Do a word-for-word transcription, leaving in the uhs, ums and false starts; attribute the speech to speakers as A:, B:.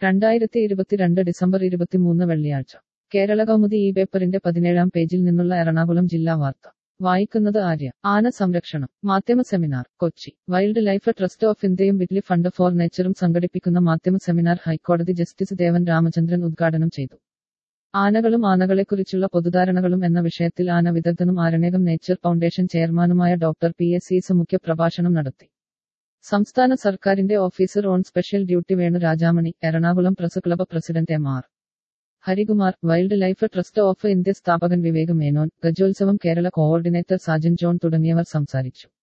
A: രണ്ടായിരത്തി ഇരുപത്തിരണ്ട് ഡിസംബർ ഇരുപത്തിമൂന്ന് വെള്ളിയാഴ്ച കേരള കൗമുദി ഈ പേപ്പറിന്റെ പതിനേഴാം പേജിൽ നിന്നുള്ള എറണാകുളം ജില്ലാ വാർത്ത വായിക്കുന്നത് ആര്യ. ആന സംരക്ഷണം മാധ്യമ seminar Kochi. Wildlife trust of ഇന്ത്യയും വിറ്റ്ലി ഫണ്ട് ഫോർ നേച്ചറും സംഘടിപ്പിക്കുന്ന മാധ്യമ സെമിനാർ ഹൈക്കോടതി ജസ്റ്റിസ് ദേവൻ രാമചന്ദ്രൻ ഉദ്ഘാടനം ചെയ്തു. ആനകളും ആനകളെക്കുറിച്ചുള്ള പൊതുധാരണകളും എന്ന വിഷയത്തിൽ ആന വിദഗ്ധനും ആരണേകം നേച്ചർ ഫൗണ്ടേഷൻ ചെയർമാനുമായ ഡോക്ടർ പി എസ് സീസ് മുഖ്യ പ്രഭാഷണം നടത്തി. സംസ്ഥാന സർക്കാരിന്റെ officer on special duty Venu Rajamani, Ernakulam press club president M R Harikumar, wildlife trust of India സ്ഥാപകൻ വിവേക് മേനോൻ, ഗജോത്സവം കേരള കോഓർഡിനേറ്റർ സാജൻ ജോൺ തുടങ്ങിയവർ സംസാരിച്ചു.